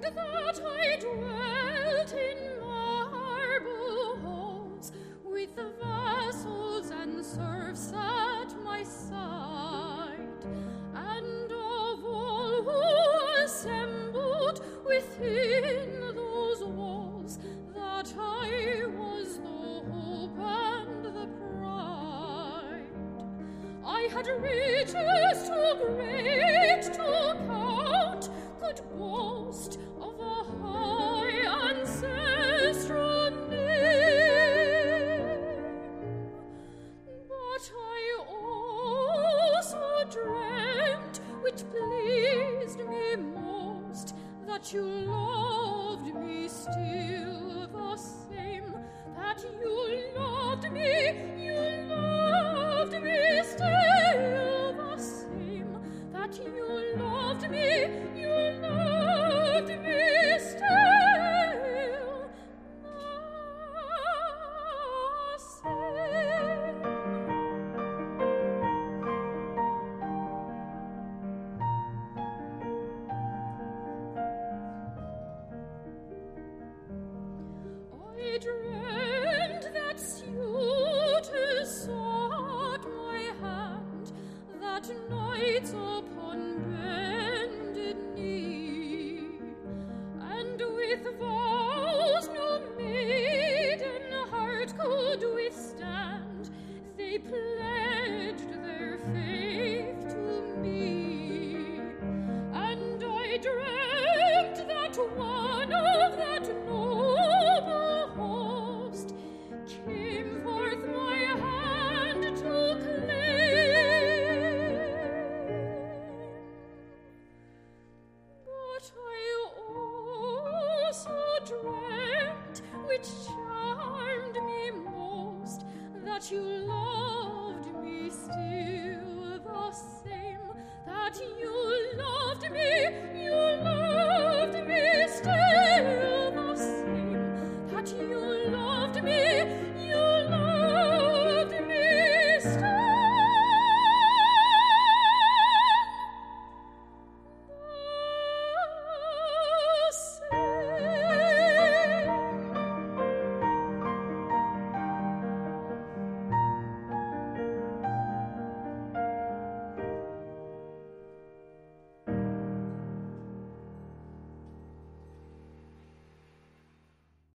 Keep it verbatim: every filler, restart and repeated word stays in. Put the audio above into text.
that I dwelt in marble halls with the vassals and serfs at my side, and of all who assembled within those walls, that I was the hope and the pride. I had riches too great to count, could boast of a high ancestral name, but I also dreamt, which pleased me most, that you loved me still the same, that you loved me, you loved me still the same, that you loved me, you loved me still the same. I dreamed that suitors sought my hand, that knights upon bended knee, and with vows no maiden heart could withstand, they pledged their faith to me. And I dreamt that one of that noble host came forth my hand to claim, but I also dreamt, which charmed me most, that you loved